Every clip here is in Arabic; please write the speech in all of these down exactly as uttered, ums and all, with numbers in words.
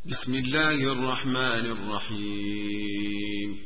بسم الله الرحمن الرحيم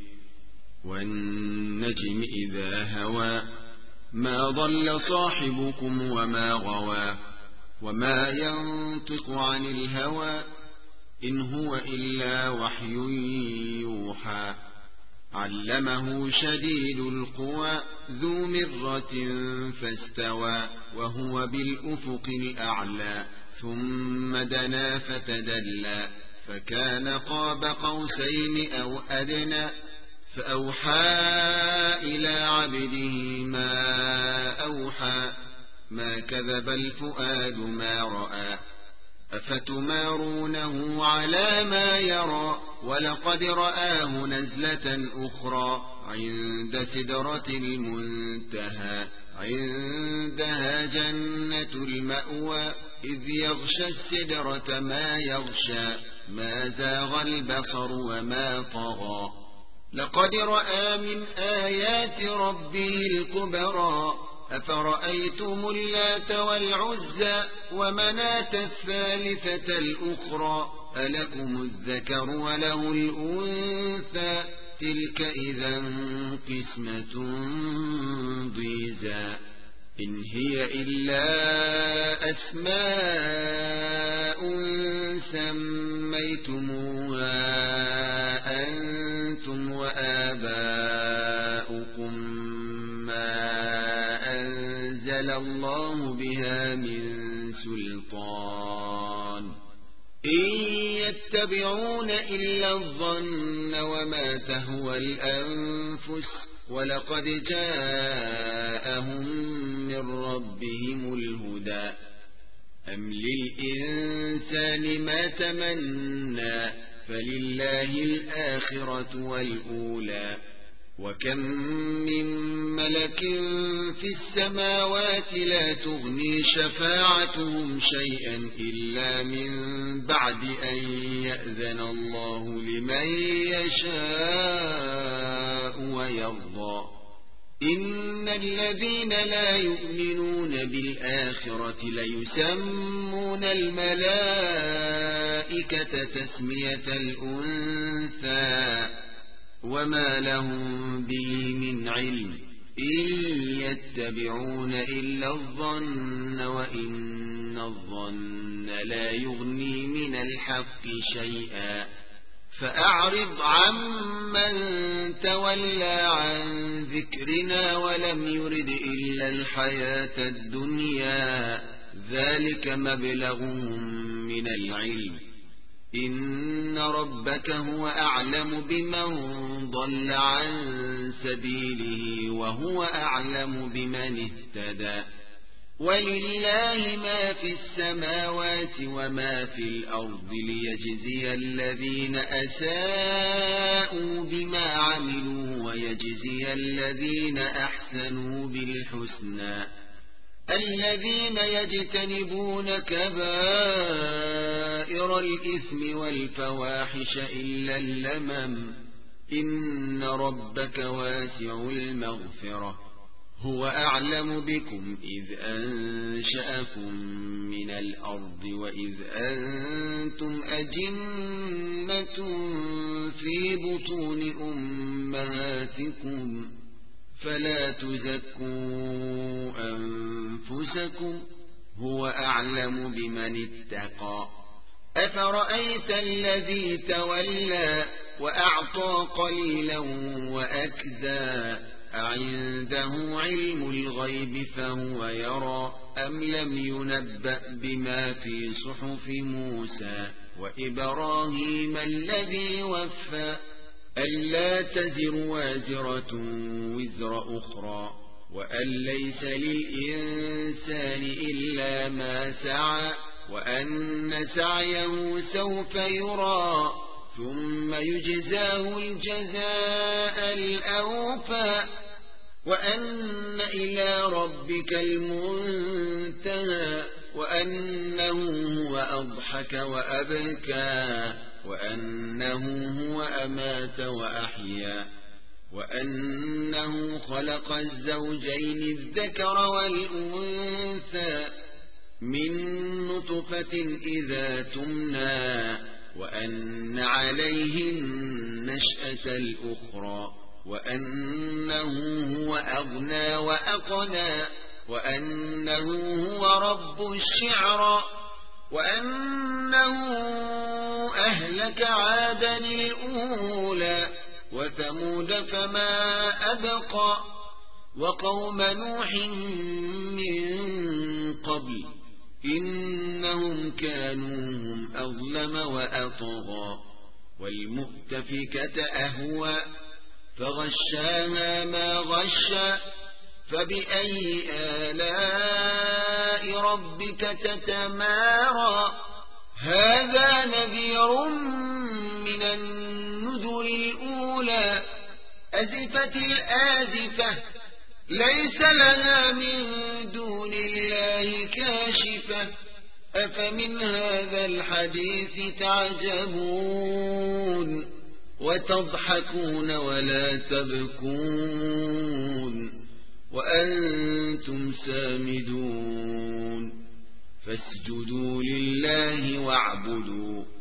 والنجم إذا هوى ما ضل صاحبكم وما غوى وما ينطق عن الهوى إن هو إلا وحي يوحى علمه شديد القوى ذو مرة فاستوى وهو بالأفق الأعلى ثم دنا فتدلى فكان قاب قوسين أو أدنى فأوحى إلى عبده ما أوحى ما كذب الفؤاد ما رأى أفتمارونه على ما يرى ولقد رآه نزلة أخرى عند سدرة المنتهى عندها جنة المأوى إذ يغشى السدرة ما يغشى ما زاغ البصر وما طغى لقد رأى من آيات ربه الكبرى أفرأيتم اللات والعزى ومناة الثالثة الأخرى ألكم الذكر وله الأنثى تلك إذا قسمة ضيزى إن هي إلا أسماء سميتموها أنتم وآباؤكم ما أنزل الله بها من سلطان إن يتبعون إلا الظن وما تهوى الأنفس ولقد جاءهم من ربهم الهدى أم للإنسان ما تمنى فلله الآخرة والأولى وكم من ملك في السماوات لا تغني شفاعتهم شيئا إلا من بعد أن يأذن الله لمن يشاء ويرضى إن الذين لا يؤمنون بالآخرة ليسمون الملائكة تسمية الأنثى وما لهم به من علم إن يتبعون إلا الظن وإن الظن لا يغني من الحق شيئا فأعرض عمن تولى عن ذكرنا ولم يرد إلا الحياة الدنيا ذلك مبلغهم من العلم إن ربك هو أعلم بمن ضل عن سبيله وهو أعلم بمن اهتدى ولله ما في السماوات وما في الأرض ليجزي الذين أساءوا بما عملوا ويجزي الذين أحسنوا بالحسنى الذين يجتنبون كبائر الإثم والفواحش إلا اللمم إن ربك واسع المغفرة هو أعلم بكم إذ أنشأكم من الأرض وإذ أنتم أجنة في بطون أمهاتكم فلا تزكوا أنفسكم هو أعلم بمن اتقى أفرأيت الذي تولى وأعطى قليلا وأكدى أعنده علم الغيب فهو يرى أم لم ينبأ بما في صحف موسى وإبراهيم الذي وفى ألا تزر وازرة وزر أخرى وأن ليس للإنسان إلا ما سعى وأن سعيه سوف يرى ثم يجزاه الجزاء الأوفى وأن إلى ربك المنتهى وأنه هو أضحك وأبكى وأنه هو أمات وأحيا وأنه خلق الزوجين الذكر والأنثى من نطفة إذا تمنى وأن عليه النشأة الأخرى وأنه هو أغنى وأقنى وأنه هو رب الشعرى وأنه أهلك عادا الأولى وثمود فما أبقى وقوم نوح من قبل إنهم كانوا هم أظلم وأطغى والمؤتفكة أهوى فغشاها ما غشى فبأي آلاء ربك تتمارى هذا نذير من النذر الأولى أزفت الآزفة ليس لها من دون الله كاشفة أفمن هذا الحديث تعجبون وتضحكون ولا تبكون وأنتم سامدون فاسجدوا لله واعبدوا